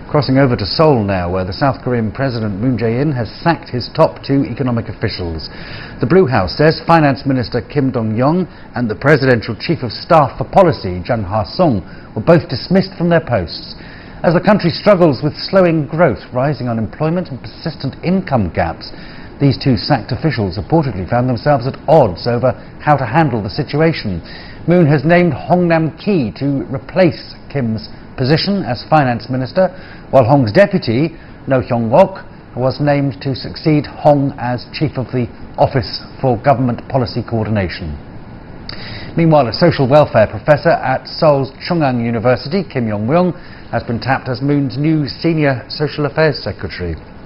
Crossing over to Seoul now, where the South Korean President Moon Jae-in has sacked his top two economic officials. The Blue House says Finance Minister Kim Dong-yong and the Presidential Chief of Staff for Policy, Jang Ha-sung, were both dismissed from their posts. As the country struggles with slowing growth, rising unemployment and persistent income gaps, these two sacked officials reportedly found themselves at odds over how to handle the situation. Moon has named Hong Nam-ki to replace Kim's position as Finance Minister, while Hong's deputy, No Hyung-wook, was named to succeed Hong as Chief of the Office for Government Policy Coordination. Meanwhile, a social welfare professor at Seoul's Chungang University, Kim Yong-myung, has been tapped as Moon's new Senior Social Affairs Secretary.